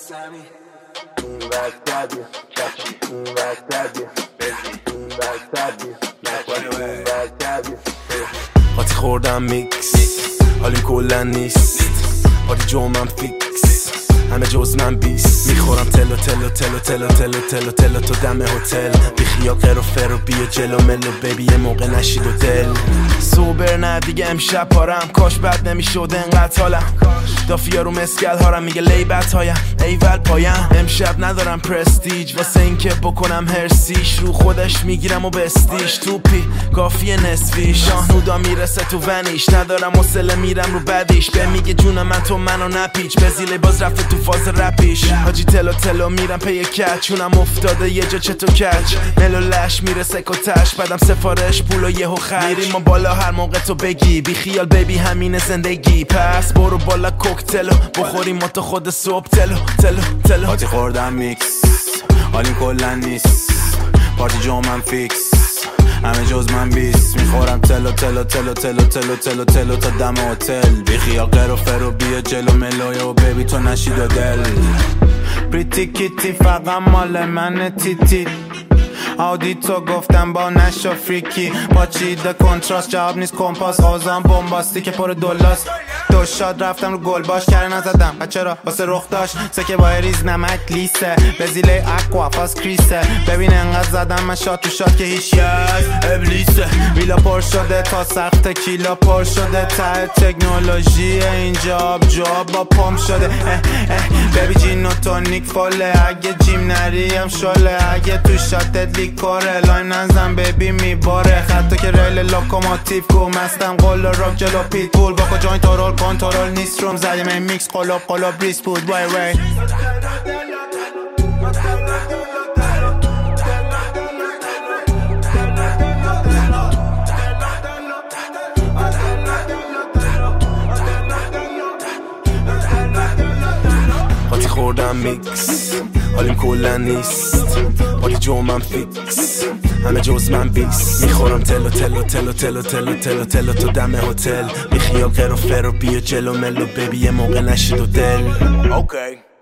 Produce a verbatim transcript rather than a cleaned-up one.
این وقت این وقت این وقت قاطی خوردم میکس حالی کلن نیست پاری جومم فیکس همه جز من بیست میخورم تلو تلو تلو تلو تلو تلو تلو تو دم هتل بیخیا قر و فر و بیا جلو ملو بیبی یه موقع نشید و دل سوبر نه دیگه امشب پارم کاش بد نمیشد انقدر حالم دافیا رو مسکل هارم میگه لیبت هایم ایول پایم امشب ندارم پرستیج واسه این که بکنم هرسیش رو خودش میگیرم و بستیش توپی کافیه نصفی شاهنودا میرسه تو ونیش ندارم حوصله میرم رو بدیش به میگه جون من تو منو نپیچ بزیله باز رفته تو فاز رپیش حاجی تلو تلو میرم پی کچ چونم افتاده یه جا چتو کچ ملو لش میرسه کتش بدم سفارش پول و یهو خرج میریم ما بالا هر موقع تو بگی بی خیال بیبی همین زندگی پس برو بالا کوکتلو بخوریم ما تو خود صبح تلو تلو تلو قاطی خوردم میکس حالیم کلن نیست پارتی جومم فیکس همه جز من بیست میخورم تلو تلو تلو تلو تلو تلو تلو تا دم هتل بیخیا قر و فر و بیا جلو ملوی و بیبی تو نشید و دل پریتی کیتی فقط مال من تیتی آودی تو گفتم با نشا فریکی با چیده کنتراست جواب نیست کمپاس آزان بومباستی که پر دولاست دو شاد رفتم رو گل باش کره نزدم و چرا واسه رخ داشت سکه با ریز نمک لیسه بزیله اکوا فاس کریسه ببین انقدر زدم من شاد تو شاد که هیچ یز ابلیسه ویلا پر شده تا سخت کیلا پر شده ته تکنولوژی اینجا آب جواب با پمپ شده اه اه ببی جین و تونیک فاله اگه جیم نریم شاله اگه تو شاتت لیکوره لایم نزن ببی میباره خطا که ریل لوکوموتیو گو مستم قول راک جلو پیت بول با کجاین تورول کنترل نیست روم زدیم این میکس قلوب قلوب ریس بود وای وای قاطی خوردم میکس حالیم کلن نیست پاری جومم فیکس همه جز من بیست میخورم تلو تلو تلو تلو تلو تلو تلو تو دم هتل بیخیا قر و فر و بیا جلو ملو بیبی یه موقع نشید و دل اوکی